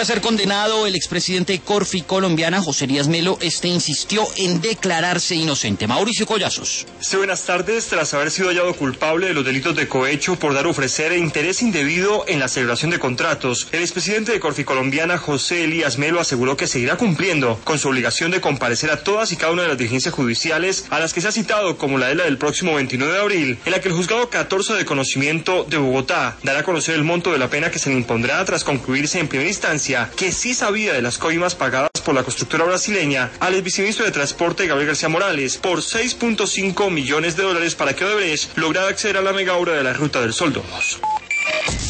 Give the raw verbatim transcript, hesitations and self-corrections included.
Tras ser condenado, el expresidente de Corfi colombiana, José Elías Melo, este insistió en declararse inocente. Mauricio Collazos. Sí, buenas tardes. Tras haber sido hallado culpable de los delitos de cohecho por dar o ofrecer interés indebido en la celebración de contratos, el expresidente de Corfi colombiana, José Elías Melo, aseguró que seguirá cumpliendo con su obligación de comparecer a todas y cada una de las diligencias judiciales a las que se ha citado, como la de la del próximo veintinueve de abril, en la que el juzgado catorce de conocimiento de Bogotá dará a conocer el monto de la pena que se le impondrá tras concluirse en primera instancia que sí sabía de las coimas pagadas por la constructora brasileña al exviceministro de Transporte Gabriel García Morales por seis punto cinco millones de dólares para que Odebrecht lograra acceder a la mega obra de la Ruta del Sol dos.